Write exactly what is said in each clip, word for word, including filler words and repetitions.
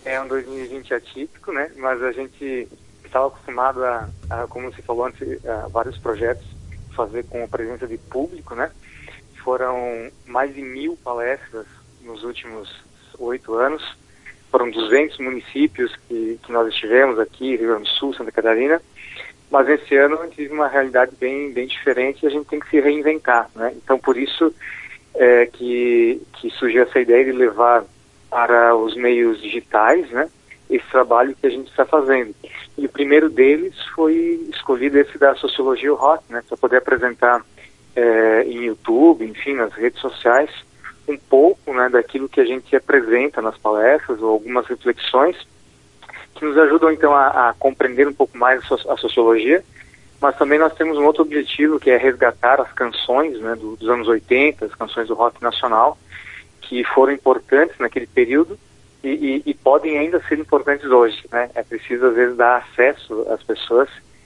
É um dois mil e vinte atípico, né? Mas a gente estava acostumado a, a, como se falou antes, a vários projetos fazer com a presença de público, né? Foram mais de mil palestras nos últimos oito anos. Foram duzentos municípios que, que nós estivemos aqui, Rio Grande do Sul, Santa Catarina. Mas esse ano a gente vive uma realidade bem, bem diferente e a gente tem que se reinventar, né? Então, por isso é, que, que surgiu essa ideia de levar para os meios digitais, né, esse trabalho que a gente está fazendo. E o primeiro deles foi escolhido esse da Sociologia Rock, né, para poder apresentar é, em YouTube, enfim, nas redes sociais, um pouco, né, daquilo que a gente apresenta nas palestras, ou algumas reflexões que nos ajudam, então, a, a compreender um pouco mais a sociologia, mas também nós temos um outro objetivo, que é resgatar as canções, né, do, dos anos oitenta, as canções do rock nacional, que foram importantes naquele período e, e, e podem ainda ser importantes hoje, né? É preciso, às vezes, dar acesso às pessoas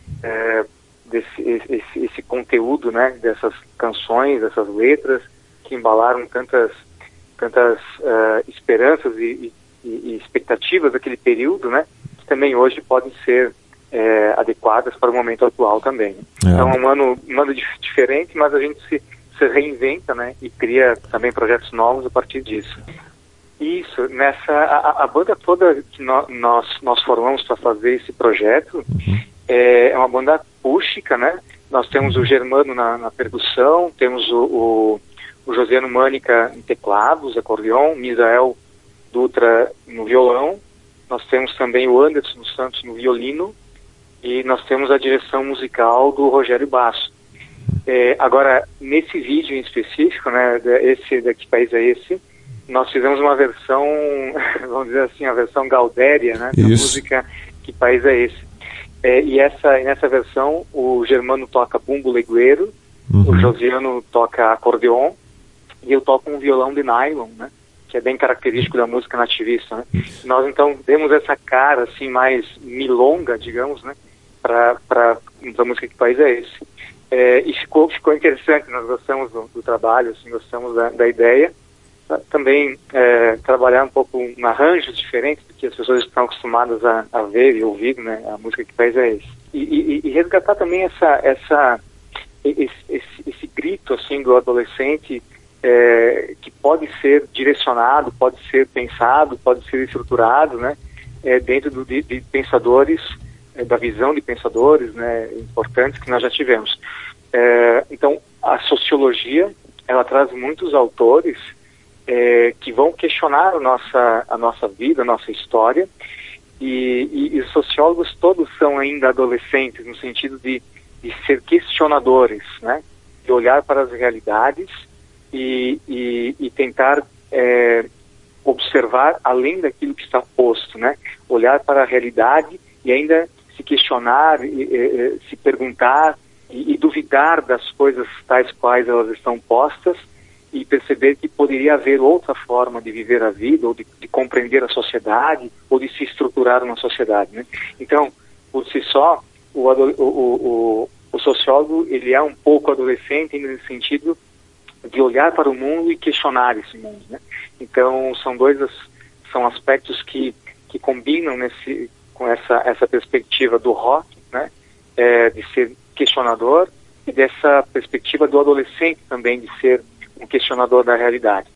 é, desse esse, esse conteúdo, né? Dessas canções, dessas letras que embalaram tantas, tantas uh, esperanças e, e, e expectativas daquele período, né? Que também hoje podem ser é, adequadas para o momento atual também. Né? É. Então, é um ano, um ano dif- diferente, mas a gente se se reinventa, né, e cria também projetos novos a partir disso. Isso, nessa, a, a banda toda que no, nós, nós formamos para fazer esse projeto uhum. é, é uma banda acústica, né, nós temos o Germano na, na percussão, temos o, o, o Josiano Mânica em teclados, acordeon, Misael Dutra no violão, nós temos também o Anderson Santos no violino e nós temos a direção musical do Rogério Basso. É, agora, nesse vídeo em específico, né, esse daqui país é esse, nós fizemos uma versão, vamos dizer assim, a versão gaudéria, né, da música Que País é Esse. É, e essa, nessa versão, o Germano toca bumbo legueiro, uhum. o Josiano toca acordeon, e eu toco um violão de nylon, né, que é bem característico da música nativista, né. Nós, então, demos essa cara, assim, mais milonga, digamos, né, para a música Que País é Esse. É, e ficou, ficou interessante, nós gostamos do, do trabalho, assim, gostamos da, da ideia. Também é, trabalhar um pouco em arranjos diferentes do que as pessoas estão acostumadas a, a ver e ouvir, né, a música Que País é Esse. E, e, e resgatar também essa, essa, esse, esse, esse grito assim, do adolescente é, que pode ser direcionado, pode ser pensado, pode ser estruturado, né, é, dentro do, de, de pensadores, da visão de pensadores, né, importantes que nós já tivemos. É, então, a sociologia, ela traz muitos autores é, que vão questionar a nossa, a nossa vida, a nossa história, e, e, e os sociólogos todos são ainda adolescentes, no sentido de, de ser questionadores, né, de olhar para as realidades e, e, e tentar é, observar além daquilo que está posto, né, olhar para a realidade e ainda se questionar, e, e, se perguntar e, e duvidar das coisas tais quais elas estão postas e perceber que poderia haver outra forma de viver a vida ou de, de compreender a sociedade ou de se estruturar uma sociedade, né? Então, por si só, o, o, o, o sociólogo, ele é um pouco adolescente no sentido de olhar para o mundo e questionar esse mundo, né? Então, são dois são aspectos que, que combinam nesse com essa, essa perspectiva do rock, né, é, de ser questionador, e dessa perspectiva do adolescente também de ser um questionador da realidade.